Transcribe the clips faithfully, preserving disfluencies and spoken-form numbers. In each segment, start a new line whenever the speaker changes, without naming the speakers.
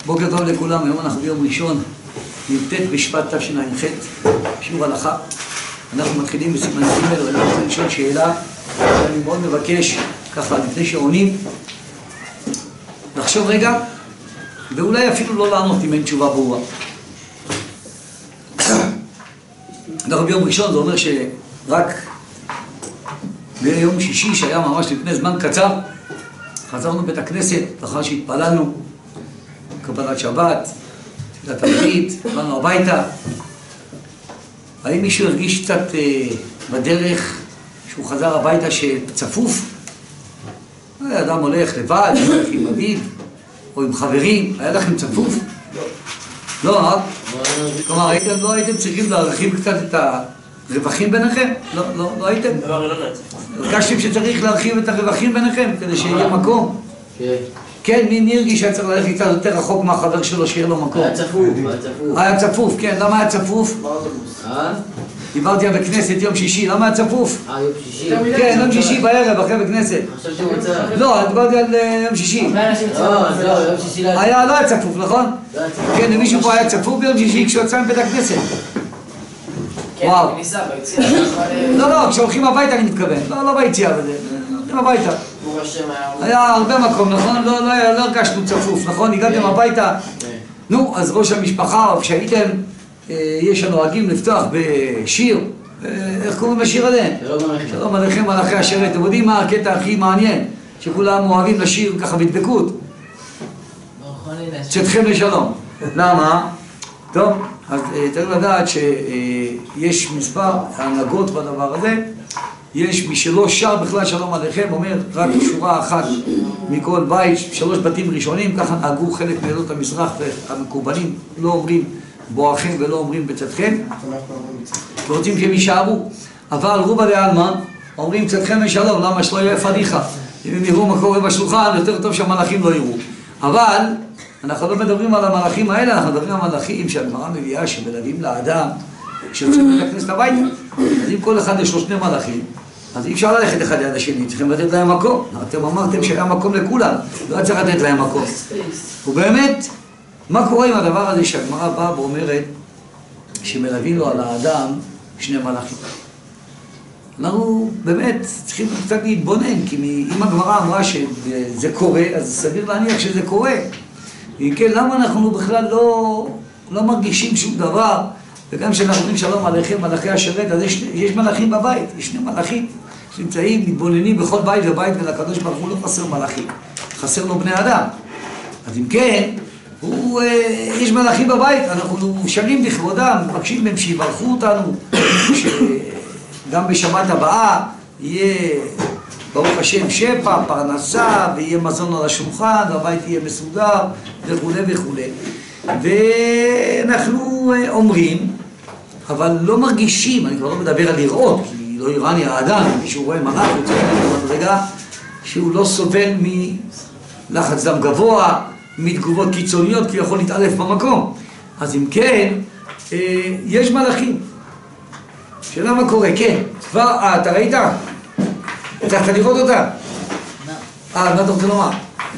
בוקר טוב לכולם, היום אנחנו ביום ראשון, י"ט בשבט תשע"ח, שיעור הלכה. אנחנו מתחילים בסימן ג' ואני רוצה לשאול שאלה, ואני מאוד מבקש, ככה לפני שעונים, לחשוב רגע, ואולי אפילו לא לענות אם אין תשובה ברורה. אנחנו ביום ראשון, זה אומר שרק ביום שישי, שהיה ממש לפני זמן קצר, חזרנו בית הכנסת, לאחר שהתפללנו, קבלת שבת, תפילת ערבית, באנו הביתה. האם מישהו הרגיש קצת אה, בדרך שהוא חזר הביתה שצפוף? אדם הולך לבד, הולך עם אביו או עם חברים, היה לכם צפוף? לא. לא, אה? כלומר, הייתם, לא הייתם צריכים להרחיב קצת את הרווחים ביניכם? לא, לא, לא הייתם? הרגשתם שצריך להרחיב את הרווחים ביניכם כדי שיהיה מקום? כן. כן, מי הרגיש שהיה צריך ללכת קצת יותר רחוק מהחבר שלו שיהיה לו מקום?
היה צפוף, היה צפוף.
היה צפוף, כן, למה היה צפוף?
אה?
דיברתי על בכנסת יום שישי, למה היה צפוף?
אה, יום שישי?
כן, יום שישי בערב, אחרי בכנסת.
חשבתי שהוא רוצה...
לא, דיברתי על יום שישי.
לא, לא, יום שישי לא היה...
היה, לא היה צפוף, נכון?
לא היה צפוף.
כן, מישהו פה היה צפוף ביום שישי כשהוא יצא מבית הכנסת. וואו. לא, לא, כשהולכים הביתה אני מתכוון. לא, לא ביציאה בזה. הולכים הביתה. היה הרבה מקום, נכון? לא הרגשנו צפוף, נכון? הגעתם הביתה. נו, אז ראש המשפחה, כשהייתם, יש הנוהגים לפתוח בשיר. איך קוראים בשיר הזה? שלום עליכם מלאכי השרת. אתם יודעים מה הקטע הכי מעניין? שכולם אוהבים לשיר ככה בדבקות. צאתכם לשלום. למה? טוב, אז צריך לדעת שיש מספר הנהגות בדבר הזה. יש מי שלא שר בכלל שלום עליכם, אומר רק שורה אחת מכל בית, שלוש בתים ראשונים, ככה נהגו חלק מעדות המזרח, והמקובלים לא אומרים בואכם ולא אומרים בצאתכם, ורוצים שהם יישארו. אבל רובה דעלמא אומרים צאתכם לשלום, למה שלא יהיה פדיחה? אם הם יראו מה קורה בשולחן, יותר טוב שהמלאכים לא יראו. אבל אנחנו לא מדברים על המלאכים האלה, אנחנו מדברים על המלאכים שהגמרא מביאה שמלווים לאדם שיוצא מבית הכנסת הביתה. אז אם כל אחד יש לו שני מלאכים, אז אי אפשר ללכת אחד ליד השני, צריכים לתת להם מקום. אתם אמרתם שהיה מקום לכולם, לא צריך לתת להם מקום. ובאמת, מה קורה עם הדבר הזה שהגמרא באה ואומרת שמלווים לו על האדם שני מלאכים? אנחנו באמת צריכים קצת להתבונן, כי אם הגמרא אמרה שזה קורה, אז סביר להניח שזה קורה. אם כן, למה אנחנו בכלל לא, לא מרגישים שום דבר? וגם כשאנחנו אומרים שלום עליכם מלאכי השרת, אז יש, יש מלאכים בבית, יש שני מלאכים שנמצאים, מתבוננים בכל בית ובית, ולקדוש ברוך הוא לא חסר מלאכים, חסר לו בני אדם. אז אם כן, הוא, יש מלאכים בבית, אנחנו שרים לכבודם, מבקשים מהם שיברכו אותנו, שגם בשבת הבאה יהיה ברוך השם שפע, פרנסה, ויהיה מזון על השולחן, והבית יהיה מסודר, וכו' וכו'. ואנחנו אומרים, אבל לא מרגישים, אני כבר לא מדבר על לראות, כי לא יראני האדם, מישהו רואה מלאך, הוא צריך לראות רגע, שהוא לא סובל מלחץ דם גבוה, מתגובות קיצוניות, כי יכול להתעלף במקום. אז אם כן, יש מלאכים. שאלה מה קורה? כן. כבר, אה, אתה ראית? הצלחת לראות אותה? לא. אה, מה אתה רוצה לומר?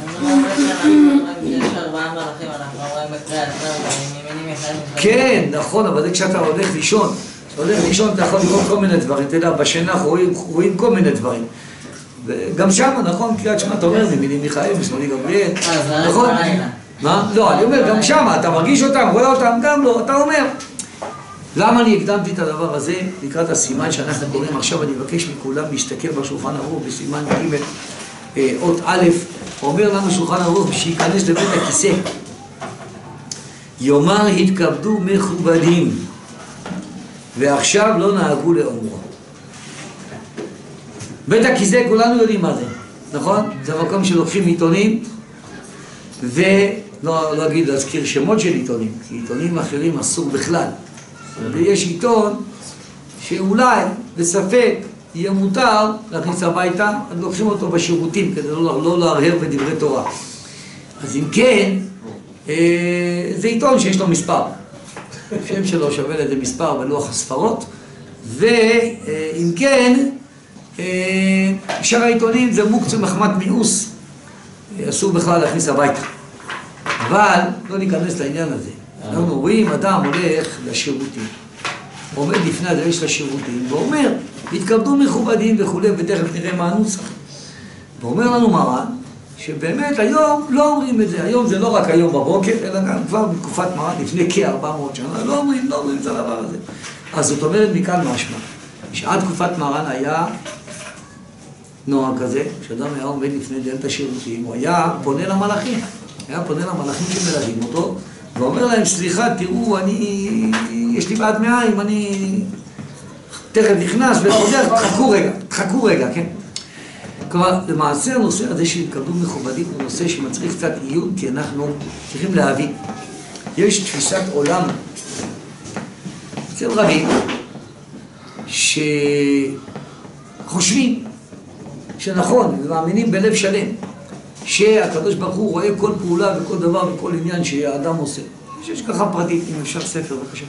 כן, נכון, אבל זה כשאתה הולך לישון. כשאתה הולך לישון אתה יכול לראות כל מיני דברים. אתה יודע, בשינה רואים, רואים כל מיני דברים. וגם שם, נכון, קריאת שמע, אתה אומר, מילים מיכאל, משמאלי גבריאל. נכון? מה? לא, אני אומר, גם שם, אתה מרגיש אותם, רואה אותם, גם לא, אתה אומר. למה אני הקדמתי את הדבר הזה לקראת הסימן שאנחנו קוראים עכשיו? אני מבקש מכולם להסתכל בשולחן ערוך בסימן ג' אות א', אומר לנו שולחן ערוך שייכנס לבית הכיסא. יאמר התכבדו מכובדים, ועכשיו לא נהגו לאומרו. בית הכיסא כולנו יודעים מה זה, נכון? זה מקום שלוקחים עיתונים, ולא לא אגיד להזכיר שמות של עיתונים, כי עיתונים אחרים אסור בכלל. ויש עיתון שאולי בספק יהיה מותר להכניס הביתה, אז לוקחים אותו בשירותים כדי לא, לא להרהר בדברי תורה. אז אם כן, זה עיתון שיש לו מספר. השם שלו שווה לזה מספר בלוח הספרות, ואם כן, שאר העיתונים זה מוקצה מחמת מיאוס, אסור בכלל להכניס הביתה. אבל לא ניכנס לעניין הזה. אנחנו רואים אדם הולך לשירותים, עומד לפני הדלת של השירותים, ואומר, התכבדו מכובדים וכולי, ותכף נראה מה הנוסח. ואומר לנו מרן, שבאמת היום לא אומרים את זה, היום זה לא רק היום בבוקר, אלא גם כבר בתקופת מרן, לפני כ-ארבע מאות שנה, לא אומרים, לא אומרים את הדבר הזה. אז זאת אומרת מכאן משמע, שעד תקופת מרן היה נוהג כזה, כשאדם היה עומד לפני דלת השירותים, הוא היה פונה למלאכים, היה פונה למלאכים שמלווים אותו, ואומר להם, סליחה, תראו, אני, יש לי בעד מעיים, אני תכף נכנס וחוזר, תחכו רגע, תחכו רגע, כן? כלומר, למעשה הנושא הזה שהתכבדו מכובדים הוא נושא שמצריך קצת עיון, כי אנחנו צריכים להבין. יש תפיסת עולם אצל רבים שחושבים שנכון, ומאמינים בלב שלם, שהקדוש ברוך הוא רואה כל פעולה וכל דבר וכל עניין שהאדם עושה. יש השגחה פרטית, אם אפשר ספר, בבקשה.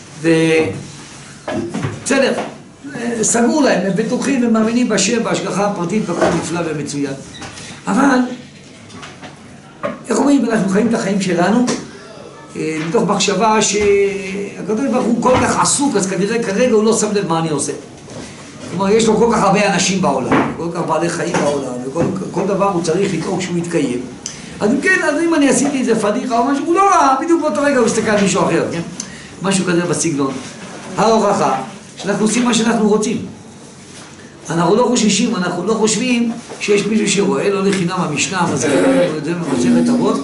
ובסדר, סגור להם, הם בטוחים ומאמינים בשם, בהשגחה הפרטית, והכל נפלא ומצוין. אבל, איך אומרים, אנחנו חיים את החיים שלנו, מתוך מחשבה שהקדוש ברוך הוא כל כך עסוק, אז כנראה כרגע הוא לא שם לב מה אני עושה. כלומר, יש לו כל כך הרבה אנשים בעולם, כל כך בעלי חיים בעולם, וכל כל דבר הוא צריך לדאוג שהוא יתקיים. אז אם כן, אז אם אני עשיתי איזה פדיחה או משהו, הוא לא ראה, בדיוק באותו רגע הוא הסתכל על מישהו אחר, כן? משהו כזה בסגנון. ההוכחה, שאנחנו עושים מה שאנחנו רוצים. אנחנו לא חוששים, אנחנו לא חושבים שיש מישהו שרואה, לא לחינם המשנה, מזכירה לנו את זה במסכת אבות.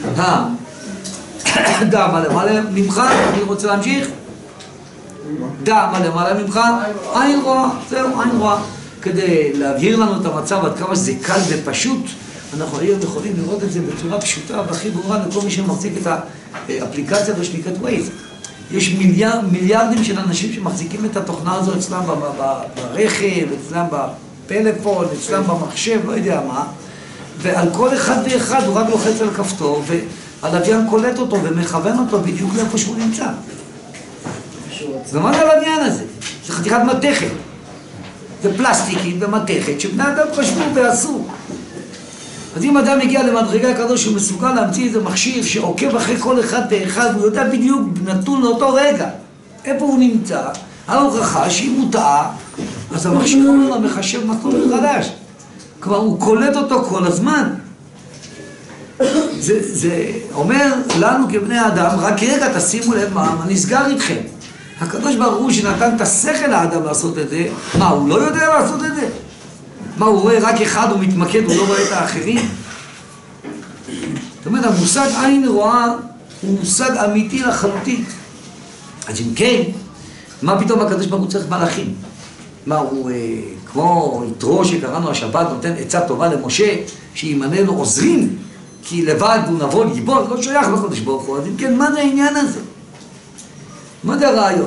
דע מה למעלה ממך, אני רוצה להמשיך. דע מה למעלה ממך, עין רואה, זהו, עין רואה. כדי להבהיר לנו את המצב עד כמה שזה קל ופשוט, אנחנו היום יכולים לראות את זה בצורה פשוטה והכי ברורה לכל מי שמחזיק את האפליקציה הזו שנקראת ווייז. יש מיליאר, מיליארדים של אנשים שמחזיקים את התוכנה הזו אצלם ברכב, אצלם בפלאפון, אצלם במחשב, לא יודע מה, ועל כל אחד ואחד הוא רק לוחץ על כפתור, והלוויין קולט אותו ומכוון אותו בדיוק לאיפה שהוא נמצא. ומה זה הלוויין הזה? זה חתיכת מתכת. זה פלסטיקית ומתכת שבני אדם חשבו ועשו. אז אם אדם מגיע למדרגה כזו שהוא מסוגל להמציא איזה מכשיר שעוקב אחרי כל אחד ואחד, הוא יודע בדיוק נתון לאותו רגע איפה הוא נמצא, ההוכחה שאם הוא טעה, אז המכשיר אומר למחשב נתון חדש. כלומר, הוא קולט אותו כל הזמן. זה, זה אומר לנו כבני אדם, רק רגע תשימו לב מה, מה נסגר איתכם. הקדוש ברוך הוא שנתן את השכל לאדם לעשות את זה, מה, הוא לא יודע לעשות את זה? מה, הוא רואה רק אחד, הוא מתמקד, הוא לא רואה את האחרים? זאת אומרת, המושג עין רואה הוא מושג אמיתי לחלוטין. אז אם כן, מה פתאום הקדוש ברוך הוא צריך מלאכים? מה, הוא אה, כמו יתרו שקראנו השבת, נותן עצה טובה למשה, שימנה לו עוזרים, כי לבד הוא נבוא ליבון, לא שייך לקדוש ברוך הוא. אז אם כן, מה זה העניין הזה? מה זה הרעיון?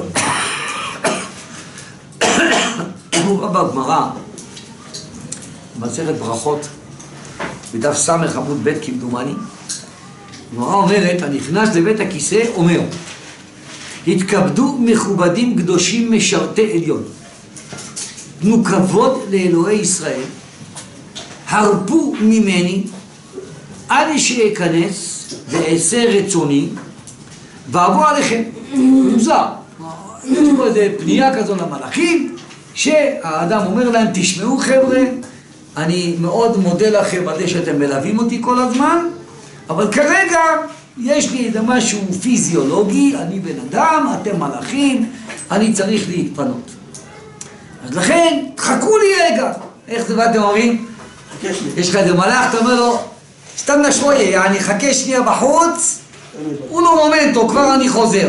הוא בא בגמרא, במסכת ברכות, בדף ס' עמוד ב' כמדומני, הגמרא אומרת, הנכנס לבית הכיסא אומר, התכבדו מכובדים קדושים משרתי עליון, תנו כבוד לאלוהי ישראל, הרפו ממני עד שאכנס ואעשה רצוני ואבוא עליכם. מוזר, יש פה איזה פנייה כזו למלאכים, שהאדם אומר להם, תשמעו חבר'ה, אני מאוד מודה לכם על זה שאתם מלווים אותי כל הזמן, אבל כרגע יש לי איזה משהו פיזיולוגי, אני בן אדם, אתם מלאכים, אני צריך להתפנות. אז לכן, תחכו לי רגע. איך זה ואתם אומרים? יש לך איזה מלאך, אתה אומר לו, סתם שויה, אני חכה שנייה בחוץ, הוא לא מומנטו, כבר אני חוזר.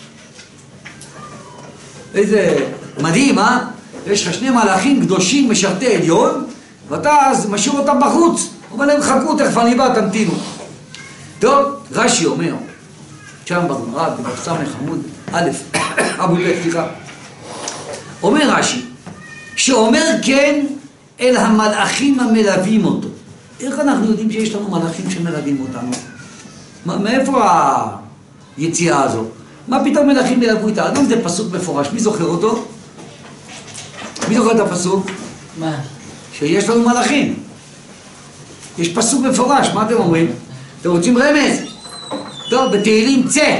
איזה מדהים, אה? יש לך שני מלאכים קדושים משרתי עליון, ואתה אז משאיר אותם בחוץ. אבל הם חכו, תכף אני בא, תמתינו. טוב, רש"י אומר, שם בגמרא, בדף ס' עמוד א', עמוד ב', סליחה. אומר רש"י, שאומר כן אל המלאכים המלווים אותו. איך אנחנו יודעים שיש לנו מלאכים שמלווים אותנו? מאיפה היציאה הזו? מה פתאום מלאכים ילוו איתה? גם זה פסוק מפורש, מי זוכר אותו? מי זוכר את הפסוק?
מה?
שיש לנו מלאכים. יש פסוק מפורש, מה אתם אומרים? אתם רוצים רמז? טוב, בתהילים צא.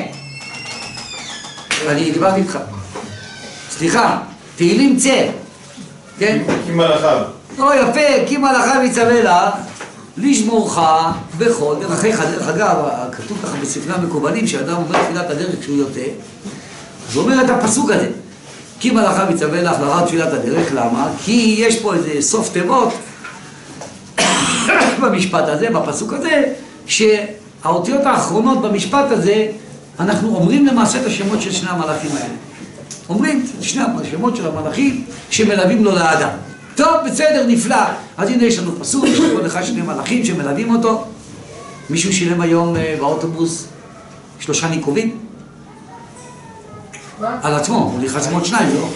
אני דיברתי איתך. סליחה, תהילים צא. כן?
כי מלאכיו.
או יפה, כי מלאכיו יצווה לה, לשמורך בכל דרכיך. דרך אגב, כתוב ככה בספרי המקובלים, שאדם אומר תפילת הדרך כשהוא יוצא, אז הוא אומר את הפסוק הזה. כי מלאכיו יצווה לך לרעת תפילת הדרך, למה? כי יש פה איזה סוף תיבות במשפט הזה, בפסוק הזה, שהאותיות האחרונות במשפט הזה, אנחנו אומרים למעשה את השמות של שני המלאכים האלה. אומרים את שני השמות של המלאכים שמלווים לו לאדם. טוב, בסדר, נפלא. אז הנה יש לנו פסוק, יש כל אחד שני מלאכים שמלווים אותו. מישהו שילם היום באוטובוס שלושה ניקובים? על עצמו, הוא נכנס עם עוד שניים, לא?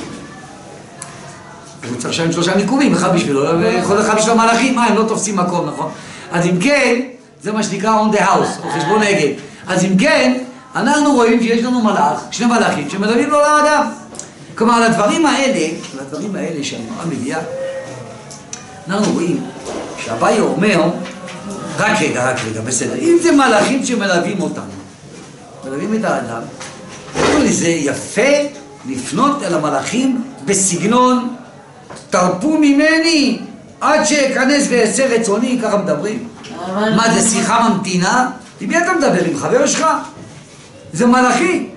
הוא צריך לשלם שלושה ניקובים, אחד בשבילו, וכל אחד בשביל המלאכים, מה, הם לא תופסים מקום, נכון? אז אם כן, זה מה שנקרא on the house, או חשבון נגד. אז אם כן, אנחנו רואים שיש לנו מלאך, שני מלאכים, שמלווים לו לאדם. כלומר, לדברים האלה, לדברים האלה שהנורא מביאה, אנחנו רואים שהבאי אומר, רק רגע, רק רגע, בסדר, אם זה מלאכים שמלווים אותנו, מלווים את האדם, זה יפה לפנות אל המלאכים בסגנון תרפו ממני עד שאכנס ואעשה רצוני, ככה מדברים. מה זה שיחה ממתינה? עם מי אתה מדבר? עם חבר שלך? זה מלאכים.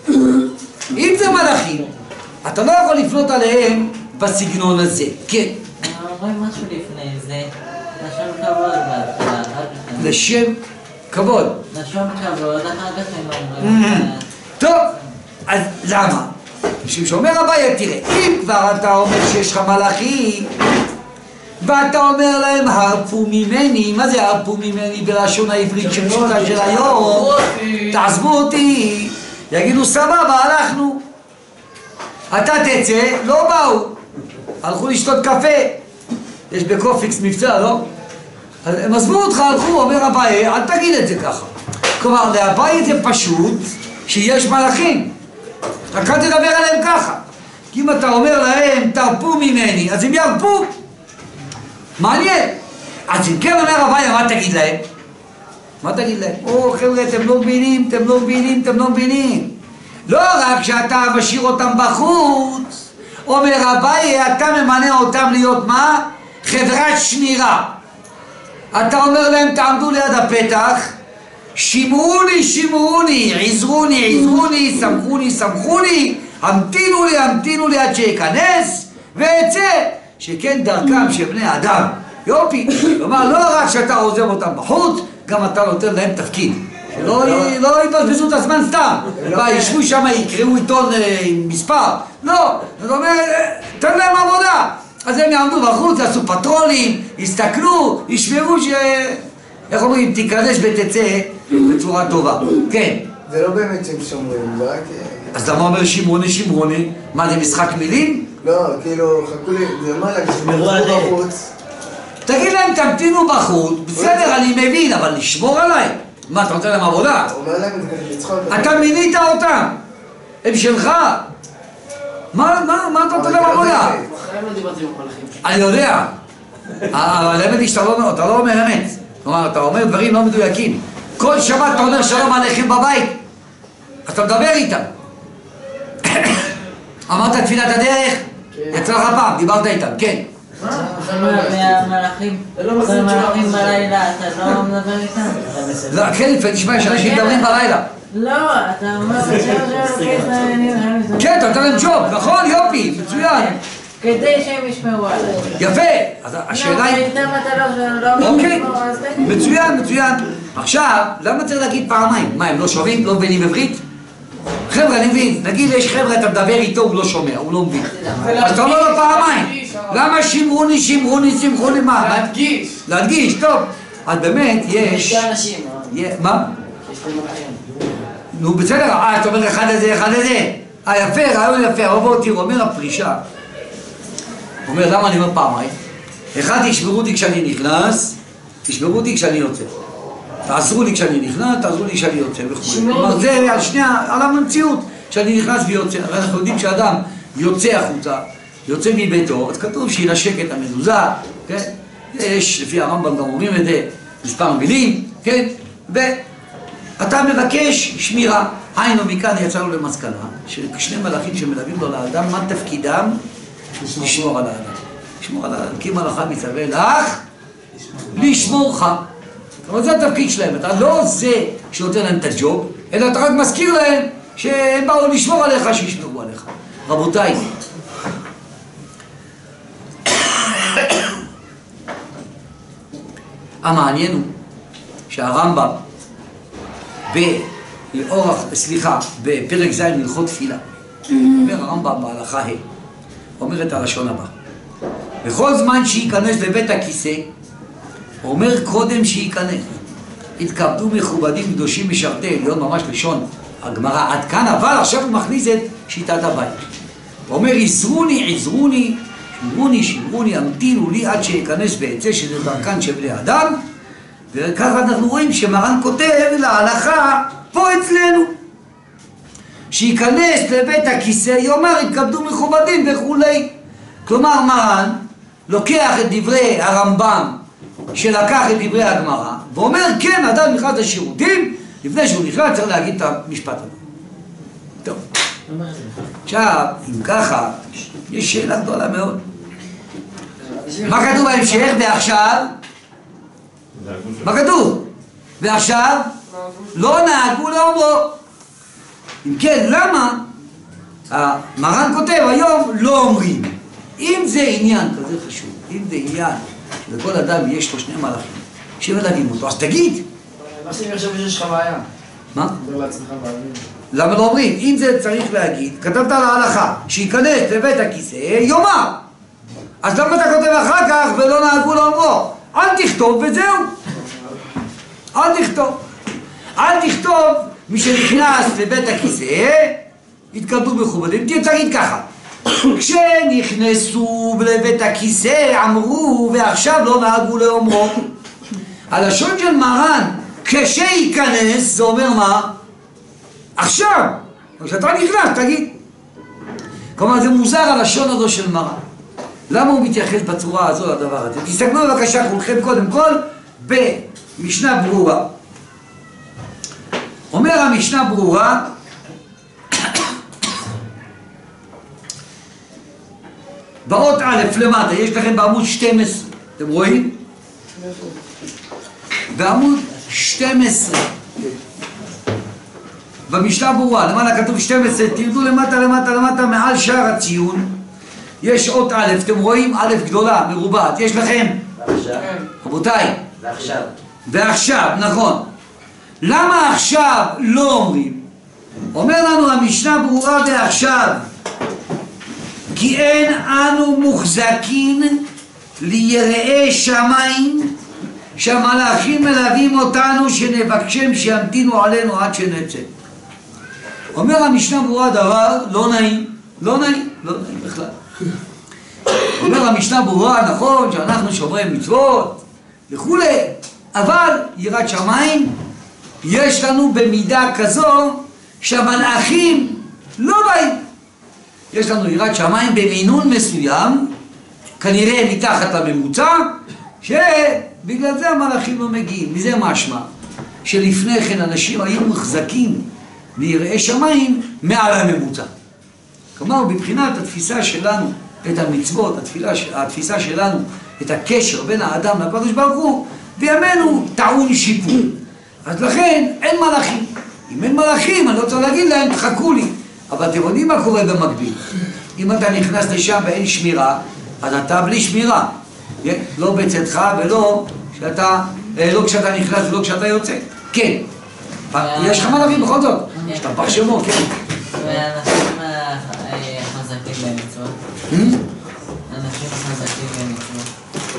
אם זה מלאכים, אתה לא יכול לפנות עליהם בסגנון הזה. כן.
אומרים משהו לפני זה, לשם כבוד בהתחלה.
לשם כבוד.
לשם כבוד, אחר כך הם אומרים.
טוב, אז למה? משום שאומר אביי, תראה, אם כבר אתה אומר שיש לך מלאכים ואתה אומר להם הרפו ממני, מה זה הרפו ממני בלשון העברית של פשוטה של היום? תעזבו אותי, יגידו סבבה, הלכנו. אתה תצא, לא באו, הלכו לשתות קפה, יש בקופיקס מבצע, לא? אז הם עזבו אותך, הלכו, אומר אביי, אל תגיד את זה ככה. כלומר, לאביי זה פשוט שיש מלאכים, רק אל תדבר עליהם ככה. כי אם אתה אומר להם תרפו ממני, אז הם ירפו. מעניין. אז אם כן אומר אביי, מה תגיד להם? מה תגיד להם? או חבר'ה, אתם לא מבינים, אתם לא מבינים, אתם לא מבינים. לא רק שאתה משאיר אותם בחוץ, אומר אביי, אתה ממנה אותם להיות מה? חברת שמירה. אתה אומר להם תעמדו ליד הפתח, שמרו לי, שמרו לי, עזרו לי, עזרו לי, סמכו לי, סמכו לי, המתינו לי, המתינו לי עד שיכנס ויצא, שכן דרכם של בני אדם. יופי, כלומר לא רק שאתה עוזב אותם בחוץ, גם אתה נותן להם תפקיד, שלא לא יבזבזו את הזמן סתם, וישבו שם, יקראו עיתון עם מספר, לא, זאת אומרת, תן להם עבודה. אז הם יעמדו בחוץ, יעשו פטרולים, יסתכלו, ישמרו ש... איך אומרים, תיכנס ותצא בצורה טובה. כן.
זה לא באמת שהם שומרים, זה רק...
אז למה אומר שמרוני שמרוני? מה, זה משחק מילים?
לא, כאילו, חכו לי, זה מה להגיד, שמרו בחוץ.
תגיד להם, תמתינו בחוץ, בסדר, אני מבין, אבל לשמור עליי. מה, אתה רוצה להם עבודה?
הוא אומר להם את זה לצחוק.
אתה מינית אותם, הם שלך. מה, מה, מה אתה רוצה להם עבודה?
בחיים לא דיברתי עם המלאכים.
אני יודע, אבל האמת היא שאתה לא אומר אמת. כלומר, אתה אומר דברים לא מדויקים. כל שבת אתה אומר שלום עליכם בבית, אתה מדבר איתם. אמרת תפילת הדרך? יצא לך פעם, דיברת איתם, כן.
מהמלאכים, מהמלאכים בלילה, אתה לא מדבר איתם?
לא, כן, לפעמים נשמע שאנשים מדברים בלילה.
לא, אתה אומר
כן, אתה נותן להם ג'וב, נכון? יופי, מצוין.
כדי שהם ישמעו עליי.
יפה, אז השאלה היא...
איתם אתה לא...
אוקיי, מצוין, מצוין. עכשיו, למה צריך להגיד פעמיים? מה, הם לא שומעים? לא מבינים עברית? חבר'ה, אני מבין, נגיד יש חבר'ה, אתה מדבר איתו, הוא לא שומע, הוא לא מבין. אז אתה אומר לו פעמיים. למה שמרוני, שמרוני, שמרוני, מה?
להדגיש.
להדגיש, טוב. אז באמת, יש...
יש אנשים.
מה?
יש להם מלאכים.
נו, בסדר, אה, אתה אומר אחד לזה, אחד לזה. אה, יפה, רעיון יפה, אבל בואו תראו, אומר הפרישה. אומר, למה אני אומר פעמיים? אחד, תשמרו אותי כשאני נכנס, תשמרו אותי כשאני יוצא. תעזרו לי כשאני נכנס, תעזרו לי כשאני יוצא וכו'. כלומר, זה על שנייה, על המציאות, כשאני נכנס ויוצא. הרי אנחנו יודעים שאדם יוצא החוצה, יוצא מביתו, אז כתוב שינשק את המזוזה, כן? יש, לפי הרמב"ם גם אומרים את זה, מספר מילים, כן? אתה מבקש שמירה. היינו, מכאן יצאנו למסקנה ששני מלאכים שמלווים לו לאדם, מה תפקידם? לשמור על האדם. לשמור על האדם. כי מלאכה מצווה לך לשמורך. אבל זה התפקיד שלהם. אתה לא זה שנותן להם את הג'וב, אלא אתה רק מזכיר להם שהם באו לשמור עליך, שישמרו עליך. רבותיי, המעניין הוא שהרמב"ם באורח, סליחה, בפרק ז' הלכות תפילה, אומר הרמב"ם בהלכה ה', אומר את הלשון הבא: בכל זמן שייכנס לבית הכיסא, אומר קודם שייכנס, התכבדו מכובדים קדושים משרתי עליון, ממש לשון הגמרא עד כאן, אבל עכשיו הוא מכניס את שיטת הבית. הוא אומר: עזרוני, עזרוני, שמרוני, שמרוני, המתינו לי עד שיכנס ויצא, שזה דרכן של בני אדם. וככה אנחנו רואים שמרן כותב להלכה פה אצלנו, שייכנס לבית הכיסא, יאמר התכבדו מכובדים וכולי. כלומר מרן לוקח את דברי הרמב"ם שלקח את דברי הגמרא ואומר כן, אדם נכנס לשירותים, לפני שהוא נכנס צריך להגיד את המשפט הזה. טוב, עכשיו אם ככה יש שאלה גדולה מאוד, מה כתוב בהמשך? ועכשיו מה כתוב? ועכשיו לא נהגו לאומרו. אם כן, למה המרן כותב היום לא אומרים? אם זה עניין כזה חשוב, אם זה עניין שלכל אדם יש לו שני מלאכים שמלווים אותו, אז תגיד.
עושים עכשיו שיש לך בעיה.
מה?
תדבר לעצמך בעיה.
למה לא אומרים? אם זה צריך להגיד, כתבת להלכה שייכנס לבית הכיסא, יאמר. אז למה אתה כותב אחר כך ולא נהגו לאומרו? אל תכתוב וזהו. אל תכתוב. אל תכתוב מי שנכנס לבית הכיסא, התכבדו מכובדים. תגיד ככה: כשנכנסו לבית הכיסא אמרו ועכשיו לא נהגו לאומרו. הלשון של מרן כשייכנס זה אומר מה? עכשיו. כשאתה נכנס תגיד. כלומר זה מוזר הלשון הזו של מרן. למה הוא מתייחס בצורה הזו לדבר הזה? תסתכלו בבקשה כולכם קודם כל במשנה ברורה. אומר המשנה ברורה באות א' למטה, יש לכם בעמוד שתים עשרה, אתם רואים? בעמוד שתים עשרה במשנה ברורה, למעלה כתוב שתים עשרה, תרדו למטה למטה למטה מעל שער הציון יש אות א', אתם רואים? א' גדולה, מרובעת, יש לכם?
ועכשיו.
רבותיי.
ועכשיו.
ועכשיו, נכון. למה עכשיו לא אומרים? אומר לנו המשנה ברורה ועכשיו, כי אין אנו מוחזקים ליראי שמיים שהמלאכים מלווים אותנו שנבקשם שימתינו עלינו עד שנצא. אומר המשנה ברורה דבר לא נעים, לא נעים, לא נעים בכלל. אומר המשנה ברורה, נכון שאנחנו שומרי מצוות וכולי, אבל יראת שמיים יש לנו במידה כזו שהמלאכים לא באים. יש לנו יראת שמיים במינון מסוים, כנראה מתחת לממוצע, שבגלל זה המלאכים לא מגיעים. מזה משמע שלפני כן אנשים היו מחזקים ליראי שמיים מעל הממוצע. כלומר, בבחינת התפיסה שלנו את המצוות, התפילה, התפיסה שלנו את הקשר בין האדם לקדוש ברוך הוא, בימינו טעון שיפור. אז לכן אין מלאכים. אם אין מלאכים אני לא צריך להגיד להם תחכו לי. אבל אתם יודעים מה קורה במקביל. אם אתה נכנס לשם ואין שמירה, אז אתה בלי שמירה. לא בצאתך ולא כשאתה, לא כשאתה נכנס ולא כשאתה יוצא. כן. יש לך מלאכים בכל זאת. שתפח שמו, כן.
ואנשים חזקים במצוות. אנשים חזקים במצוות.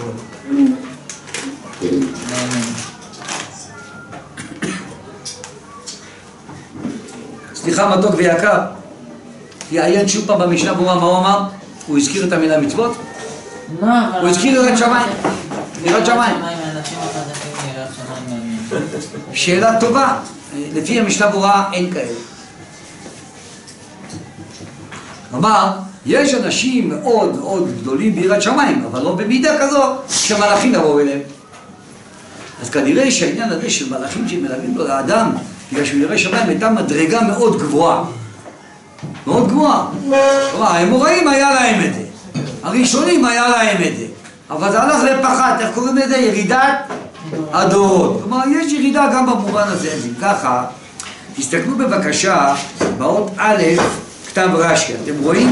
סליחה מתוק ויקר, יעיין שוב פעם במשנה ברורה מה הוא אמר? הוא הזכיר את המילה מצוות?
לא, אבל...
הוא הזכיר יראת שמיים. יראת שמיים.
אנשים חזקים ביראת שמיים.
שאלה טובה. לפי המשנה ברורה אין כאלה. כלומר, יש אנשים מאוד מאוד גדולים ביראת שמיים, אבל לא במידה כזו שהמלאכים יבואו אליהם. אז כנראה שהעניין הזה של מלאכים שמלווים לו לאדם בגלל שיראי שמיים הייתה מדרגה מאוד גבוהה. מאוד גבוהה. כלומר, האמוראים היה להם את זה. הראשונים היה להם את זה. אבל זה הלך לפחת, איך קוראים לזה? ירידת הדורות. כלומר, יש ירידה גם במובן הזה. אז אם ככה, תסתכלו בבקשה באות א', כתב רש"י. אתם רואים?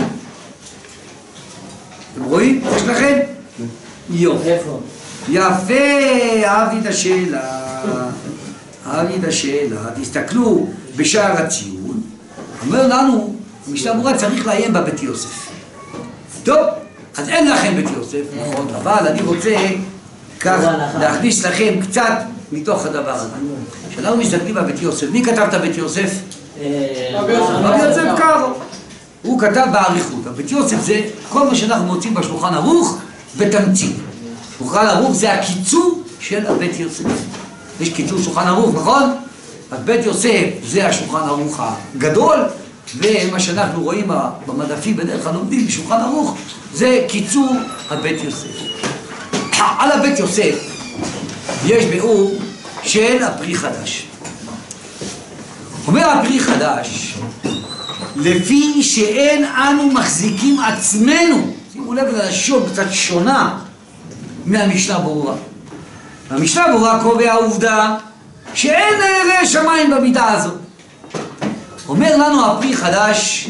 אתם רואים? יש לכם? יופי. יפה, אהבתי את השאלה. אהבתי את השאלה. תסתכלו בשער הציון. אומר לנו, המשנה ברורה צריך לעיין בבית יוסף. טוב, אז אין לכם בית יוסף, נכון, אבל אני רוצה כך להכניס לכם קצת מתוך הדבר הזה. כשאנחנו מסתכלים בבית יוסף, מי כתב את הבית יוסף? רבי יוסף קארו. הוא כתב באריכות. הבית יוסף זה כל מה שאנחנו מוצאים בשולחן ערוך בתמצית. שולחן ערוך זה הקיצור של הבית יוסף. יש קיצור שולחן ערוך, נכון? אז בית יוסף זה השולחן ערוך הגדול, ומה שאנחנו רואים במדפים בדרך כלל לומדים בשולחן ערוך זה קיצור הבית יוסף. על הבית יוסף יש ביאור של הפרי חדש. אומר הפרי חדש, לפי שאין אנו מחזיקים עצמנו, שימו לב ללשון קצת שונה מהמשנה ברורה. המשנה ברורה קובע העובדה שאין ירא שמיים במידה הזאת. אומר לנו הפרי חדש,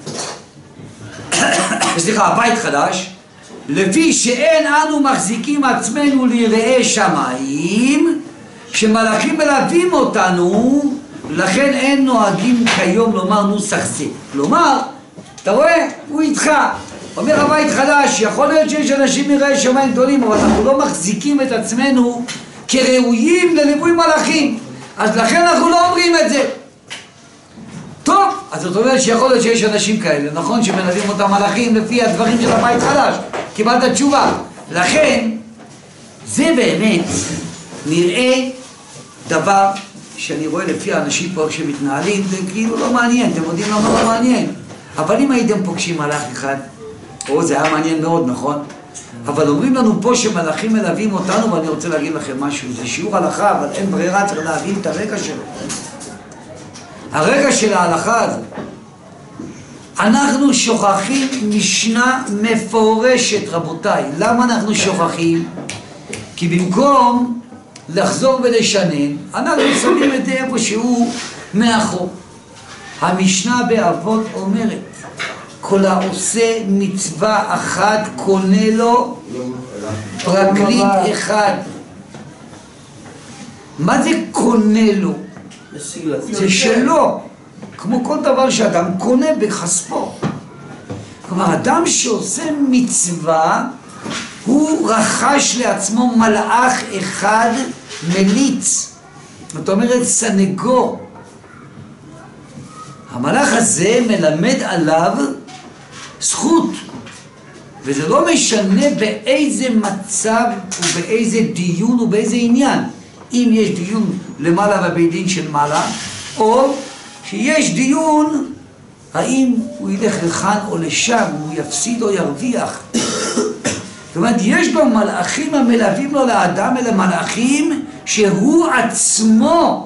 סליחה, הבית חדש, לפי שאין אנו מחזיקים עצמנו ליראי שמיים, שמלאכים מלווים אותנו, לכן אין נוהגים כיום לומר נוסח זה. כלומר, אתה רואה? הוא איתך. אומר הבית חדש, יכול להיות שיש אנשים מראי שמיים גדולים, אבל אנחנו לא מחזיקים את עצמנו כראויים לליווי מלאכים. אז לכן אנחנו לא אומרים את זה. טוב, אז זאת אומרת שיכול להיות שיש אנשים כאלה, נכון? שמלווים אותם מלאכים לפי הדברים של הבית חדש. קיבלת תשובה. לכן, זה באמת נראה דבר שאני רואה לפי האנשים פה שמתנהלים, זה כאילו לא מעניין, אתם יודעים למה לא מעניין. אבל אם הייתם פוגשים מלאך אחד, או זה היה מעניין מאוד, נכון? אבל אומרים לנו פה שמלאכים מלווים אותנו, ואני רוצה להגיד לכם משהו, זה שיעור הלכה, אבל אין ברירה, צריך להבין את הרקע שלו. הרקע של ההלכה הזה. אנחנו שוכחים משנה מפורשת, רבותיי. למה אנחנו שוכחים? כי במקום לחזור ולשנן, אנחנו שמים את זה איפה שהוא מאחור. המשנה באבות אומרת, כל העושה מצווה אחת קונה לו פרקליט אחד. מה זה קונה לו? זה שלו. כמו כל דבר שאדם קונה בכספו. כלומר, אדם שעושה מצווה, הוא רכש לעצמו מלאך אחד מליץ. זאת אומרת, סנגור. המלאך הזה מלמד עליו זכות. וזה לא משנה באיזה מצב ובאיזה דיון ובאיזה עניין. אם יש דיון למעלה בבית דין של מעלה, או שיש דיון האם הוא ילך לכאן או לשם, הוא יפסיד או ירוויח. זאת אומרת, יש לו מלאכים המלווים לו לאדם, אלה מלאכים שהוא עצמו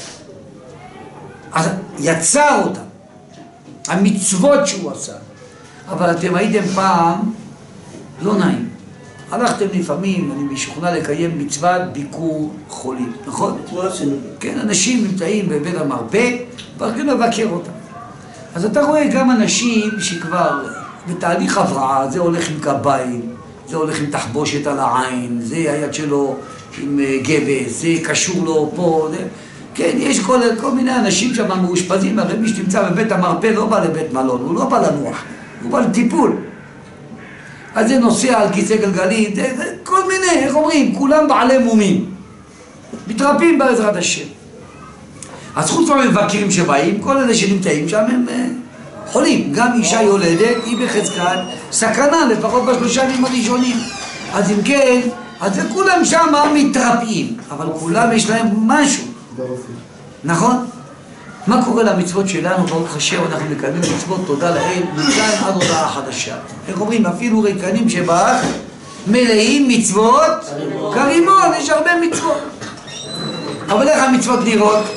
יצר אותם, המצוות שהוא עשה. אבל אתם הייתם פעם לא נעים. הלכתם לפעמים, אני משוכנע לקיים מצוות ביקור חולים, נכון? כן, אנשים נמצאים בבית המרפא, והולכים לבקר אותם. אז אתה רואה גם אנשים שכבר בתהליך הבראה, זה הולך עם קביים, זה הולך עם תחבושת על העין, זה היד שלו עם גבס, זה קשור לו פה, זה... כן, יש כל, כל מיני אנשים שם מאושפזים, הרי מי שתמצא בבית המרפא לא בא לבית מלון, הוא לא בא לנוח, הוא בא לטיפול. אז זה נוסע על כיסא גלגלית, זה, זה כל מיני, איך אומרים, כולם בעלי מומים. מתרפאים בעזרת השם. אז חוץ מהמבקרים שבאים, כל אלה שנמצאים שם הם uh, חולים. גם אישה יולדת, היא בחזקת סכנה, לפחות בשלושה ימים הראשונים. אז אם כן, אז כולם שם מתרפאים, אבל כולם יש להם משהו. נכון? מה קורה למצוות שלנו? ברוך השם, אנחנו מקיימים מצוות, תודה לאל, מכאן עד הודעה חדשה. איך אומרים? אפילו ריקנים שבאך מלאים מצוות כרימון, יש הרבה מצוות. אבל איך המצוות נראות?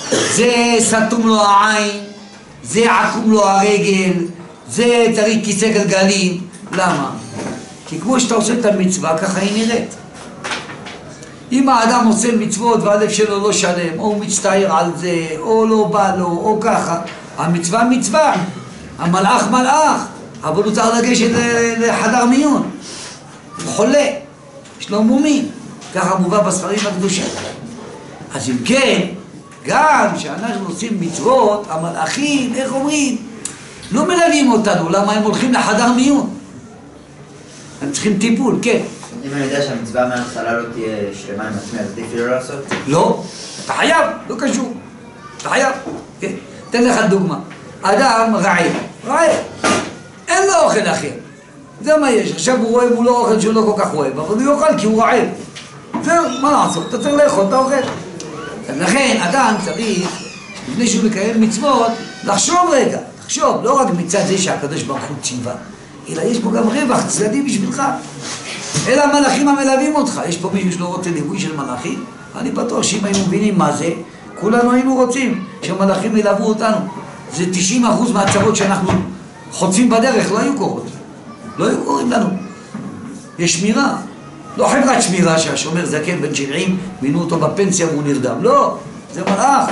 זה סתום לו העין, זה עקום לו הרגל, זה צריך כיסא גלגלים. למה? כי כמו שאתה עושה את המצווה, ככה היא נראית. אם האדם עושה מצוות והלב שלו לא שלם, או הוא מצטער על זה, או לא בא לו, או ככה, המצווה מצווה, המלאך מלאך, אבל הוא צריך לגשת לחדר מיון. הוא חולה, יש לו מומים, ככה מובא בספרים הקדושים. אז אם כן, גם כשאנחנו עושים מצוות, המלאכים, איך אומרים, לא מלווים אותנו, למה הם הולכים לחדר מיון? הם צריכים טיפול, כן.
אם אני יודע שהמצווה מההתחלה לא תהיה שלמה עם עצמי, אז עדיף לי לא לעשות?
לא, אתה חייב, לא קשור. אתה חייב, כן. תן לך דוגמה. אדם רעב, רעב, אין לו אוכל אחר. זה מה יש, עכשיו הוא רואה מולו אוכל שהוא לא כל כך אוהב, אבל הוא יאכל כי הוא רעב. זהו, מה לעשות? אתה צריך לאכול, אתה אוכל. לכן אדם צריך, לפני שהוא מקיים מצוות, לחשוב רגע, תחשוב, לא רק מצד זה שהקדוש ברוך הוא ציווה, אלא יש פה גם רווח צדדי בשבילך. אלה המלאכים המלווים אותך. יש פה מישהו שלא רוצה ליווי של מלאכים? אני בטוח שאם היינו מבינים מה זה, כולנו היינו רוצים שהמלאכים ילוו אותנו. זה תשעים אחוז מהצרות שאנחנו חוצים בדרך, לא היו קורות. לא היו קוראים לנו. יש שמירה. לא חברת שמירה שהשומר זקן בן שבעים, מינו אותו בפנסיה והוא נרדם. לא, זה מלאך.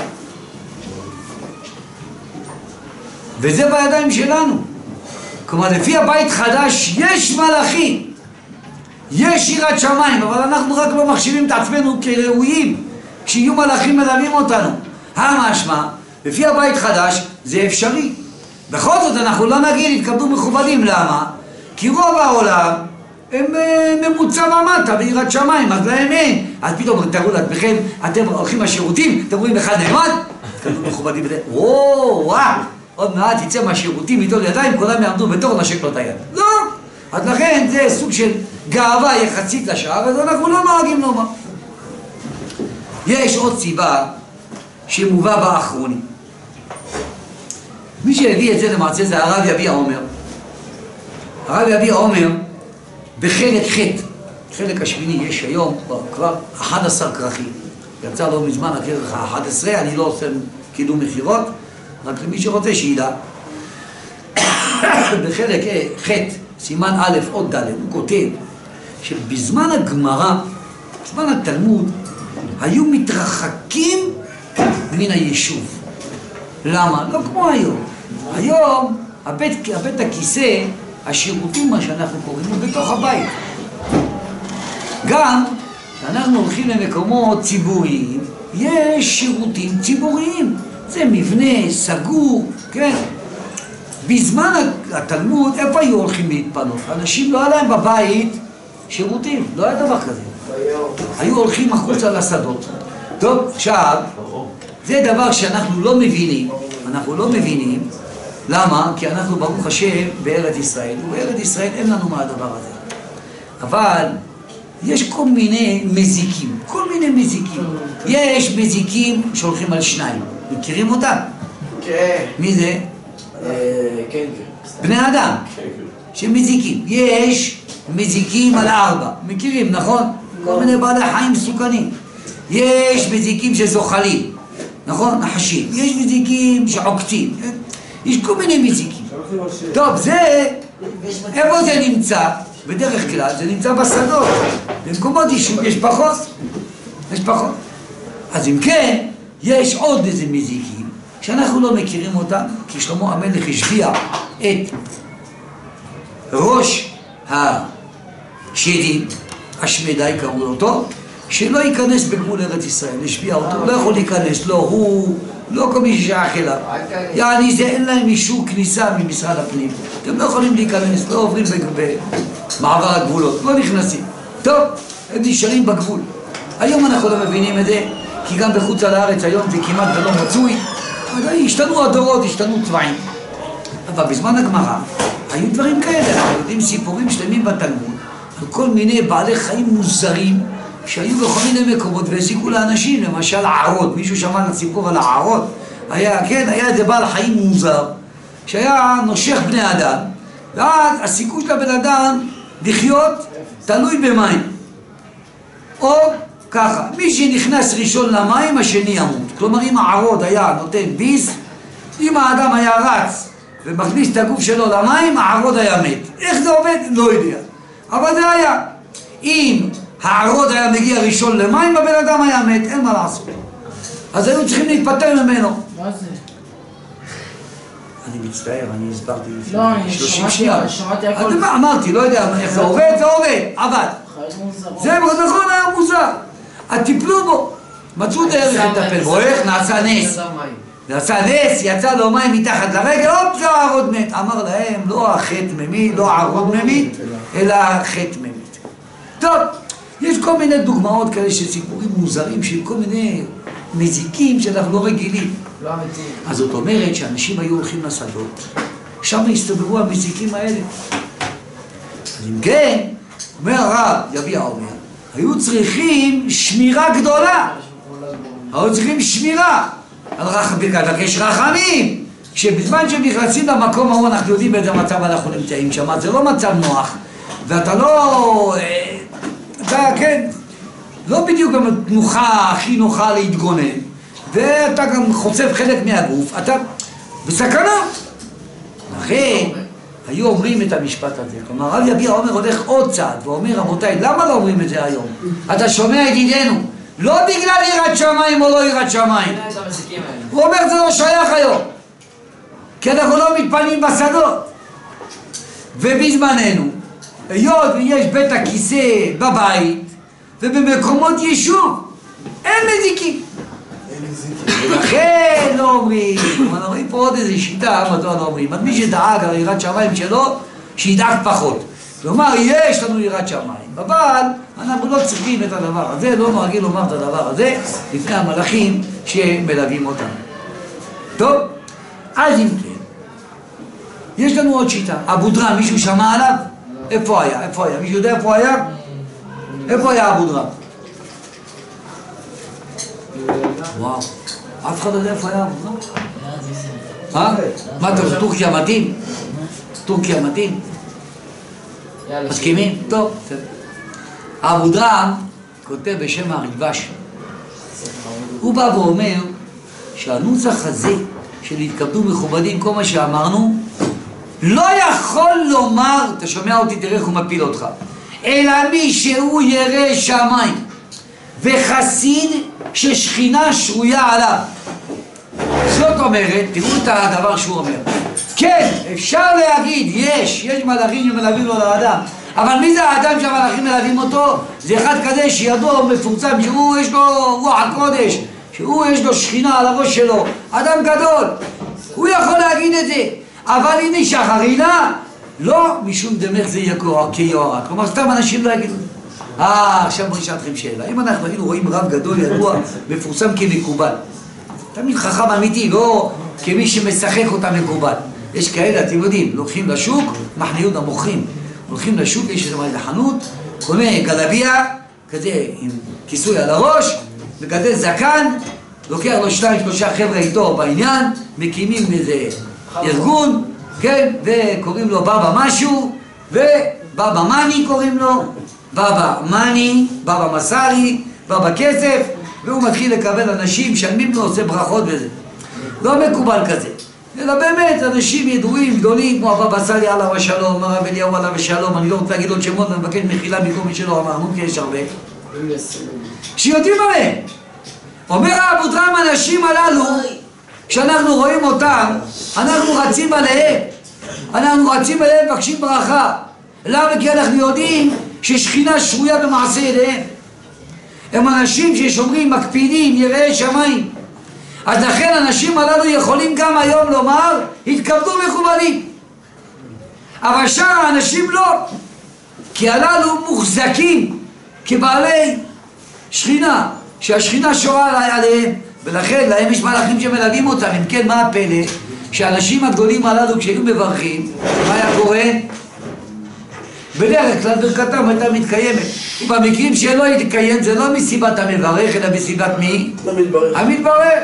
וזה בידיים שלנו. כלומר, לפי הבית חדש יש מלאכים. יש יראת שמיים, אבל אנחנו רק לא מחשיבים את עצמנו כראויים כשיהיו מלאכים מלווים אותנו. המשמע, לפי הבית חדש זה אפשרי. בכל זאת אנחנו לא נגיד התכבדו מכובדים. למה? כי רוב העולם הם ממוצע ומטה ביראת שמיים, אז להם אין. אז פתאום תראו לעצמכם, אתם הולכים לשירותים, אתם רואים אחד נעמד, התכבדו מכובדים בזה, וואו, וואו, עוד מעט יצא מהשירותים איתו לידיים, כולם יעמדו בתור נשק לו את היד. לא! אז לכן זה סוג של גאווה יחסית לשאר, אז אנחנו לא נוהגים לומר. יש עוד סיבה שמובא באחרונים. מי שהביא את זה למעשה זה הרב יביע עומר. הרב יביע עומר בחלק ח', חלק השמיני יש היום כבר אחד עשר כרכים. יצא לא מזמן הכרך ה-אחד עשר, אני לא עושה קידום מחירות, רק למי שרוצה שידע. בחלק ח' סימן א' עוד ד' הוא כותב שבזמן הגמרא, בזמן התלמוד, היו מתרחקים מן היישוב. למה? לא כמו היום. היום הבית, הבית הכיסא, השירותים מה שאנחנו קוראים הוא בתוך הבית. גם כשאנחנו הולכים למקומות ציבוריים, יש שירותים ציבוריים. זה מבנה סגור, כן? בזמן התלמוד, איפה היו הולכים להתפנות? אנשים לא היה להם בבית שירותים, לא היה דבר כזה. היו הולכים החוצה לשדות. טוב, עכשיו, זה דבר שאנחנו לא מבינים, אנחנו לא מבינים, למה? כי אנחנו ברוך השם בארץ ישראל, ובארץ ישראל אין לנו מה הדבר הזה. אבל יש כל מיני מזיקים, כל מיני מזיקים. יש מזיקים שהולכים על שניים, מכירים אותם?
כן.
מי זה?
כן, כן.
בני אדם, שמזיקים. יש מזיקים על ארבע, מכירים, נכון? כל מיני בעלי חיים מסוכנים. יש מזיקים שזוחלים, נכון? נחשים. יש מזיקים שעוקצים. יש כל מיני מזיקים. טוב, זה, איפה זה נמצא? בדרך כלל זה נמצא בשדות. במקומות יישוב יש פחות. יש פחות. אז אם כן, יש עוד איזה מזיקים שאנחנו לא מכירים אותם, כי שלמה המלך השביע את ראש השדים, השמדי קראו אותו, שלא ייכנס בגבול ארץ ישראל, השביע אותו, הוא לא יכול להיכנס, לא הוא, לא כל מי ששייך אליו. יעני זה אין להם אישור כניסה ממשרד הפנים, אתם לא יכולים להיכנס, לא עוברים במעבר הגבולות, לא נכנסים. טוב, הם נשארים בגבול. היום אנחנו לא מבינים את זה, כי גם בחוץ על הארץ היום זה כמעט ולא מצוי, השתנו הדורות, השתנו צבעים. אבל בזמן הגמרא היו דברים כאלה, אנחנו יודעים סיפורים שלמים בתלמוד על כל מיני בעלי חיים מוזרים שהיו בכל מיני מקומות והזיקו לאנשים, למשל הערות. מישהו שמע את הסיפור על הערות? היה, כן, היה איזה בעל חיים מוזר שהיה נושך בני אדם, ואז הסיכוי של הבן אדם לחיות תלוי במים או ככה, מי שנכנס ראשון למים, השני ימות. כלומר, אם הערוד היה נותן ביס, אם האדם היה רץ ומכניס את הגוף שלו למים, הערוד היה מת. איך זה עובד? לא יודע. אבל זה היה. אם הערוד היה מגיע ראשון למים, הבן אדם היה מת, אין מה לעשות. אז היו צריכים להתפטר ממנו.
מה זה?
אני מצטער, אני הסברתי לפני
לא, אני
שלושים
שמעתי,
שניות.
אני שמעתי הכל.
אז מה, אמרתי, לא יודע איך זה עובד, זה עובד, עבד.
חיות מוזרות.
זה נכון, היה מוזר. אז טיפלו בו, מצאו דרך לטפל בו, איך? נעשה נס. נעשה נס, יצא לו מים מתחת לרגל, הופ, זה הערוד מת. אמר להם, לא החטא ממית, לא הערוד ממית, אלא החטא ממית. טוב, יש כל מיני דוגמאות כאלה של סיפורים מוזרים, של כל מיני מזיקים שאנחנו לא רגילים.
לא אמיתי.
אז זאת אומרת שאנשים היו הולכים לשדות, שם הסתובבו המזיקים האלה. אז אם כן, אומר הרב, יביע אומר, היו צריכים שמירה גדולה. היו צריכים שמירה. על רחמים, לבקש רחמים. שבזמן שהם נכנסים למקום ההוא, אנחנו יודעים באיזה מצב אנחנו נמצאים שם. זה לא מצב נוח. ואתה לא... אתה, כן, לא בדיוק במנוחה הכי נוחה להתגונן. ואתה גם חושף חלק מהגוף. אתה בסכנה. לכן, היו אומרים את המשפט הזה. כלומר, הרב יביע אומר, הולך עוד צעד, ואומר, רבותיי, למה לא אומרים את זה היום? אתה שומע ידידנו, לא בגלל יראת שמיים או לא יראת שמיים. הוא אומר, זה לא שייך היום. כי אנחנו לא מתפנים בשדות. ובזמננו, היות ויש בית הכיסא בבית, ובמקומות יישוב, אין מזיקים. ולכן לא אומרים, אבל אומרים פה עוד איזו שיטה, מדוע לא אומרים? אז מי שדאג על יראת שמיים שלו, שידאג פחות. כלומר, יש לנו יראת שמיים, אבל אנחנו לא צריכים את הדבר הזה, לא נוהגים לומר את הדבר הזה לפני המלאכים שמלווים אותנו. טוב, אז אם כן, יש לנו עוד שיטה. אבו דרם, מישהו שמע עליו? איפה היה? איפה היה? מישהו יודע איפה היה? איפה היה אבו דרם? וואו, אף אחד לא יודע איפה היה אבו דרם? מה? מה אתה חושב, טורקיה מתאים? טורקיה מתאים? מסכימים? טוב, בסדר. אבו דרם כותב בשם הרדב"ש. הוא בא ואומר שהנוסח הזה של התכבדו מכובדים, כל מה שאמרנו, לא יכול לומר, אתה שומע אותי, תראה איך הוא מפיל אותך, אלא מי שהוא ירא שמיים וחסיד ששכינה שרויה עליו. זאת אומרת, תראו את הדבר שהוא אומר. כן, אפשר להגיד, יש, יש מלאכים שמלווים לו לאדם, אבל מי זה האדם שהמלאכים מלווים אותו? זה אחד כזה שידוע מפורסם, שהוא יש לו רוח הקודש, שהוא יש לו שכינה על הראש שלו, אדם גדול, הוא יכול להגיד את זה. אבל הנה שחרינה, לא משום דמך זה יקור כיוערה. כלומר, סתם אנשים לא יגידו. אה, עכשיו בוא נשאל אתכם שאלה. אם אנחנו היינו רואים רב גדול ידוע, מפורסם כמקובל, תמיד חכם אמיתי, לא כמי שמשחק אותה מקובל. יש כאלה, אתם יודעים, לוקחים לשוק, מחנה יהודה מוכרים. הולכים לשוק, יש איזה חנות, קונה גלביה, כזה עם כיסוי על הראש, מגדל זקן, לוקח לו שתיים, שלושה חבר'ה איתו בעניין, מקימים איזה ארגון, כן, וקוראים לו בבא משהו, ובבא מני קוראים לו, בבא מני, בבא מסרי, בבא כסף, והוא מתחיל לקבל אנשים, שלמים לו, עושה ברכות וזה. לא מקובל כזה, אלא באמת אנשים ידועים, גדולים, כמו הבבא סאלי עליו השלום, הרב אליהו עליו השלום, אני לא רוצה להגיד עוד שמות, אני מבקש מחילה מכל מי שלא אמרנו, כי יש הרבה, שיודעים עליהם. אומר אבו דרם, האנשים הללו, כשאנחנו רואים אותם, אנחנו רצים עליהם, אנחנו רצים עליהם מבקשים ברכה. למה? כי אנחנו יודעים ששכינה שרויה במעשה ידיהם. הם אנשים ששומרים, מקפידים, יראי שמיים. אז לכן אנשים הללו יכולים גם היום לומר, התכבדו מכובדים. אבל שאר האנשים לא, כי הללו מוחזקים כבעלי שכינה, שהשכינה שורה עליהם, ולכן להם יש מלאכים שמלווים אותם. אם כן, מה הפלא? שהאנשים הגדולים הללו כשהיו מברכים, מה היה קורה? בדרך כלל ברכתם הייתה מתקיימת, ובמקרים שלא יתקיים זה לא מסיבת המברך, אלא מסיבת מי? המתברך. המתברך.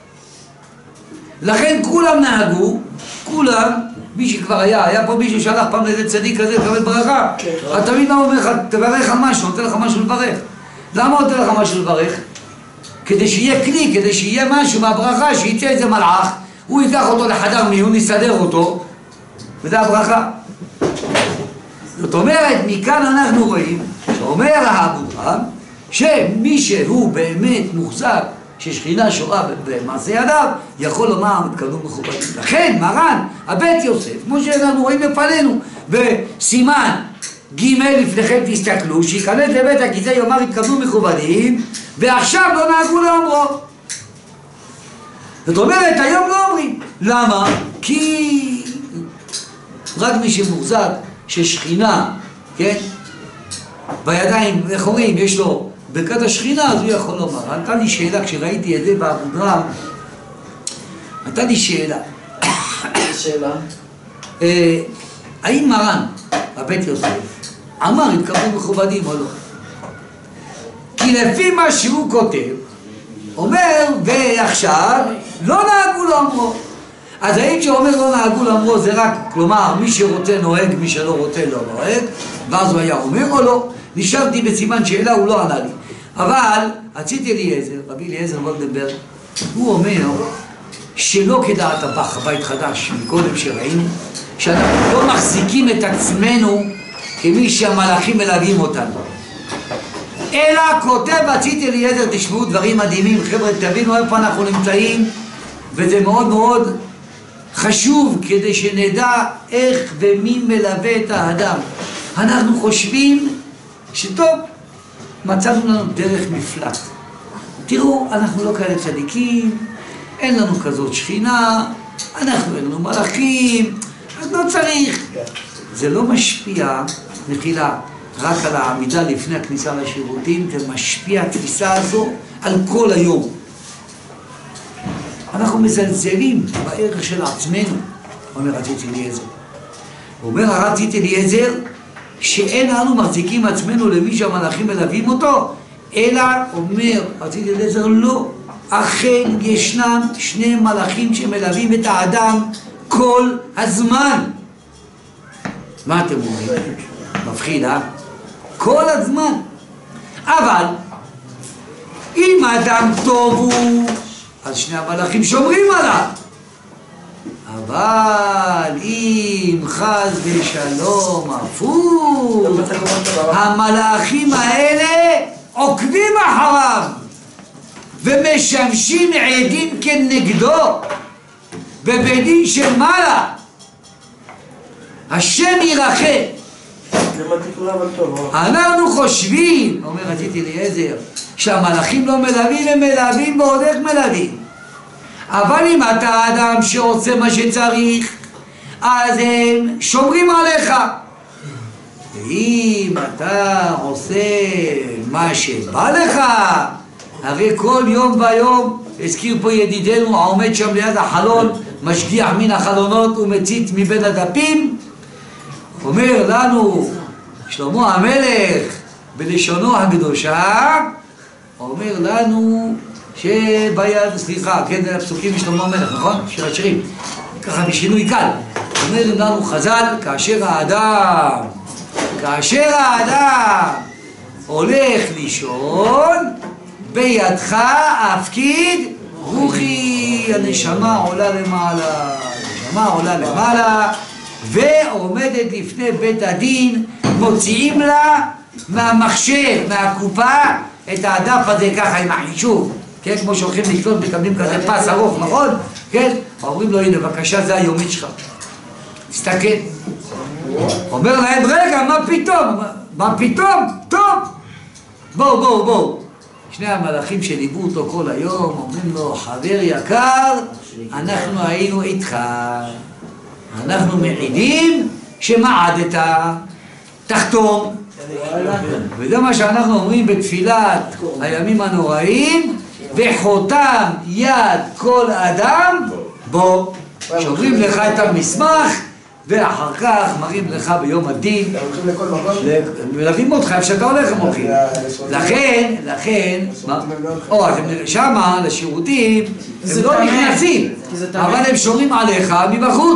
לכן כולם נהגו, כולם, מי שכבר היה, היה פה מישהו שהלך פעם לאיזה צדיק כזה לקבל ברכה, אז תמיד מה אומר לך, תברך על משהו, נותן לך משהו לברך. למה הוא נותן לך משהו לברך? כדי שיהיה כלי, כדי שיהיה משהו מהברכה, שיצא איזה מלאך, הוא ייקח אותו לחדר מיון, יסדר אותו, וזה הברכה. זאת אומרת, מכאן אנחנו רואים, שאומר האבורם, שמי שהוא באמת מוחזק, ששכינה שורה במעשה ידיו, יכול לומר, מתכוונו מכובדים. לכן, מרן, הבית יוסף, כמו שאנחנו רואים בפנינו, בסימן ג' לפניכם תסתכלו, שיכנס לבית הכיסא יאמר התכוונו מכובדים, ועכשיו לא נהגו לאומרו. זאת אומרת, היום לא אומרים. למה? כי רק מי שמוחזק ששכינה, כן? בידיים, איך אומרים, יש לו ברכת השכינה, אז הוא יכול לומר. הייתה לי שאלה, כשראיתי את זה באבודרם, הייתה לי שאלה.
שאלה?
האם מרן, הבית יוסף, אמר התכוונו מכובדים או לא? כי לפי מה שהוא כותב, אומר, ועכשיו לא נהגו לאומרו. אז האם שאומר לא נהגו לאומרו זה רק, כלומר, מי שרוצה נוהג, מי שלא רוצה לא נוהג, ואז הוא היה אומר או לא? נשארתי בסימן שאלה, הוא לא ענה לי. אבל, רציתי אליעזר, רבי אליעזר וולדנברג, הוא אומר שלא כדעת הבח, הבית חדש, מקודם שראינו, שאנחנו לא מחזיקים את עצמנו כמי שהמלאכים מלווים אותנו. אלא כותב רציתי אליעזר, תשמעו דברים מדהימים, חבר'ה, תבינו איפה אנחנו נמצאים, וזה מאוד מאוד חשוב כדי שנדע איך ומי מלווה את האדם. אנחנו חושבים שטוב, מצאנו לנו דרך מפלט. תראו, אנחנו לא כאלה צדיקים, אין לנו כזאת שכינה, אנחנו אין לנו מלאכים, אז לא צריך. זה לא משפיע, מחילה, רק על העמידה לפני הכניסה לשירותים, זה משפיע התפיסה הזו על כל היום. אנחנו מזלזלים בערך של עצמנו, אומר רציתי אליעזר. אומר הרציתי אליעזר, שאין אנו מחזיקים עצמנו למי שהמלאכים מלווים אותו, אלא אומר רציתי אליעזר, לא, אכן ישנם שני מלאכים שמלווים את האדם כל הזמן. מה אתם אומרים? מפחיד, אה? כל הזמן. אבל אם האדם טוב הוא, אז שני המלאכים שומרים עליו. אבל אם חס ושלום הפוך, המלאכים האלה עוקבים אחריו ומשמשים עדים כנגדו בבית דין של מעלה. השם ירחם. אנחנו חושבים, אומר רציתי אליעזר, שהמלאכים לא מלווים, הם מלווים ועוד איך מלווים. אבל אם אתה אדם שעושה מה שצריך, אז הם שומרים עליך. ואם אתה עושה מה שבא לך, הרי כל יום ויום, הזכיר פה ידידנו העומד שם ליד החלון, משגיח מן החלונות ומצית מבין הדפים, אומר לנו שלמה המלך בלשונו הקדושה, אומר לנו שביד, סליחה, כן, זה הפסוקים משלמה המלך, נכון? שיר השירים, ככה בשינוי קל. אומר לנו חז"ל, כאשר האדם, כאשר האדם הולך לישון, בידך הפקיד רוחי, הנשמה עולה למעלה, הנשמה עולה למעלה, ועומדת לפני בית הדין, מוציאים לה מהמחשב, מהקופה, את הדף הזה ככה עם החישוב, כן, כמו שהולכים לקנות, מקבלים כזה פס ארוך, נכון? כן? אומרים לו, הנה, בבקשה, זה היומית שלך. תסתכל. אומר להם, רגע, מה פתאום? מה פתאום? טוב. בואו, בואו, בואו. שני המלאכים שליוו אותו כל היום, אומרים לו, חבר יקר, אנחנו היינו איתך. אנחנו מעידים שמעדת, תחתום. וזה מה שאנחנו אומרים בתפילת הימים הנוראים, וחותם יד כל אדם בו. שומרים לך את המסמך, ואחר כך מראים לך ביום הדין. מלווים אותך איפה שאתה הולך, הם הולכים. לכן, לכן, או, שמה לשירותים, הם לא נכנסים, אבל הם שומרים עליך מבחוץ.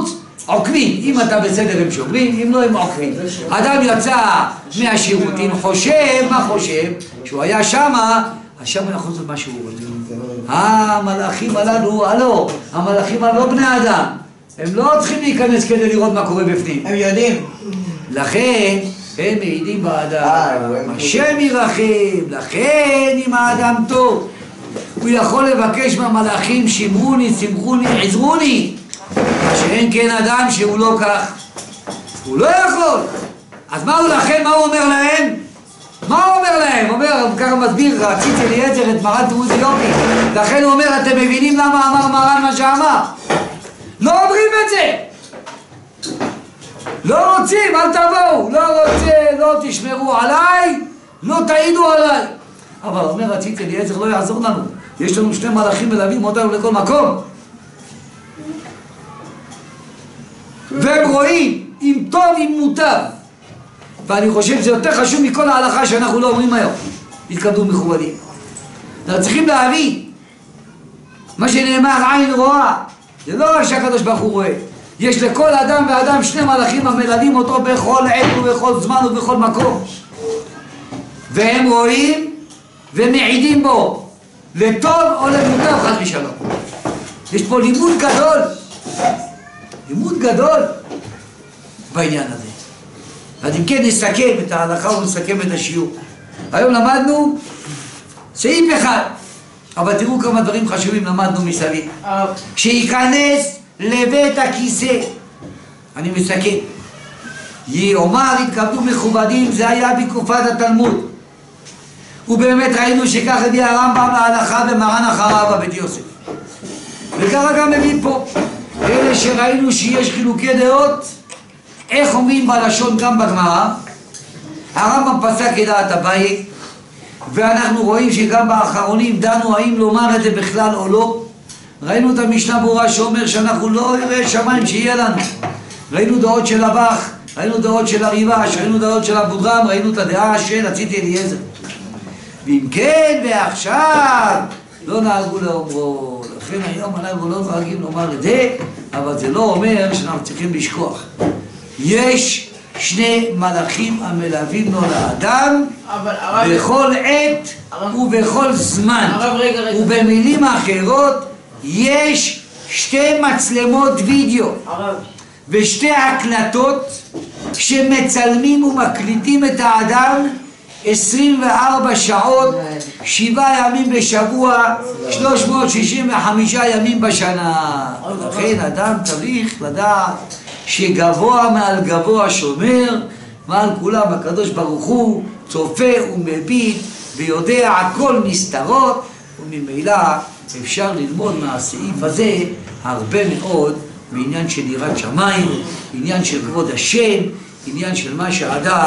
עוקבים. אם אתה בסדר הם שומרים, אם לא הם עוקבים. אדם יצא מהשירותים, חושב, מה חושב? שהוא היה שמה, אז שמה יכול לעשות מה שהוא רוצה. המלאכים הללו, הלו, המלאכים הללו לא בני אדם. הם לא צריכים להיכנס כדי לראות מה קורה בפנים.
הם יודעים.
לכן הם מעידים באדם. השם ירחם, לכן אם האדם טוב, הוא יכול לבקש מהמלאכים שמרוני, שמחוני, עזרוני. מה שאין כן אדם שהוא לא כך. הוא לא יכול. אז מה הוא לכן, מה הוא אומר להם? מה הוא אומר להם? הוא אומר, הוא ככה מסביר, רציתי ליצר את מרן תירוץ יופי. לכן הוא אומר, אתם מבינים למה אמר מרן מה שאמר? לא אומרים את זה! לא רוצים, אל תבואו, לא רוצה, לא תשמרו עליי, לא תעידו עליי. אבל הוא אומר, רציתי ליצר לא יעזור לנו. יש לנו שני מלאכים מלווים אותנו לכל מקום. והם רואים אם טוב אם מוטב. ואני חושב שזה יותר חשוב מכל ההלכה שאנחנו לא אומרים היום. התכבדו מכובדים. אנחנו צריכים להבין מה שנאמר עין רואה. זה לא רק שהקדוש ברוך הוא רואה. יש לכל אדם ואדם שני מלאכים המלווים אותו בכל עת ובכל זמן ובכל מקום. והם רואים ומעידים בו לטוב או למוטב חס ושלום. יש פה לימוד גדול. לימוד גדול בעניין הזה. אז אם כן נסכם את ההלכה ונסכם את השיעור. היום למדנו סעיף אחד, אבל תראו כמה דברים חשובים למדנו מסביב. שייכנס לבית הכיסא, אני מסכם, יאמר התכבדו מכובדים, זה היה בתקופת התלמוד, ובאמת ראינו שכך הביא הרמב"ם להלכה ומרן אחריו בבית יוסף, וככה גם מביא פה. אלה שראינו שיש חילוקי דעות, איך אומרים בלשון גם בגמרא, הרמב"ם פסק כדעת אביי, ואנחנו רואים שגם באחרונים דנו האם לומר את זה בכלל או לא. ראינו את המשנה ברורה שאומר שאנחנו לא נראה שמיים שיהיה לנו. ראינו דעות של אב"ח, ראינו דעות של הריב"ש, ראינו דעות של אבודרהם, ראינו את הדעה של הציתי אליעזר. ואם כן ועכשיו לא נהגו לאומרו, לכן היום אנחנו לא נהגים לומר את זה, אבל זה לא אומר שאנחנו צריכים לשכוח. יש שני מלאכים המלווים לו לאדם בכל עת ובכל זמן. ובמילים אחרות יש שתי מצלמות וידאו ושתי הקלטות שמצלמים ומקליטים את האדם עשרים וארבע שעות, שבעה ימים בשבוע, שלוש מאות שישים וחמישה ימים בשנה. לכן אדם צריך לדעת שגבוה מעל גבוה שומר, מעל כולם הקדוש ברוך הוא צופה ומביט ויודע הכל נסתרות, וממילא אפשר ללמוד מהסעיף הזה הרבה מאוד בעניין של יראת שמיים, עניין של כבוד השם, עניין של מה שהאדם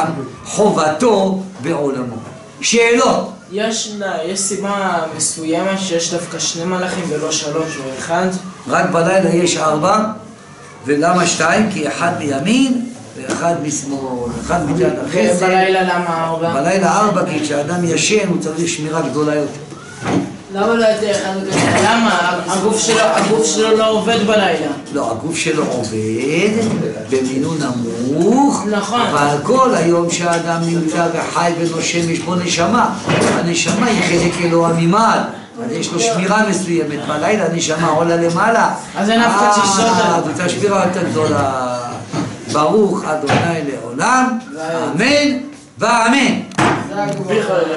חובתו בעולמו. שאלות?
יש, יש סיבה מסוימת שיש דווקא שני מלאכים ולא שלוש או אחד? רק
בלילה יש ארבע, ולמה שתיים? כי אחד מימין ואחד משמאל, אחד מצד החסד.
ובלילה למה ארבע?
בלילה ארבע כי כשאדם ישן הוא צריך שמירה גדולה יותר.
למה לא יותר אחד וכזה? למה? הגוף שלו, הגוף שלו לא עובד בלילה.
לא, הגוף שלו עובד במינון נמוך.
נכון.
אבל כל היום שהאדם נמצא וחי ונושם יש פה נשמה. הנשמה היא חלק אלוה ממעל. אז יש לו שמירה מסוימת. בלילה הנשמה עולה למעלה.
אז אין אף אחד שישוד.
אה, זאת השמירה יותר גדולה. ברוך אדוני לעולם. אמן ואמן.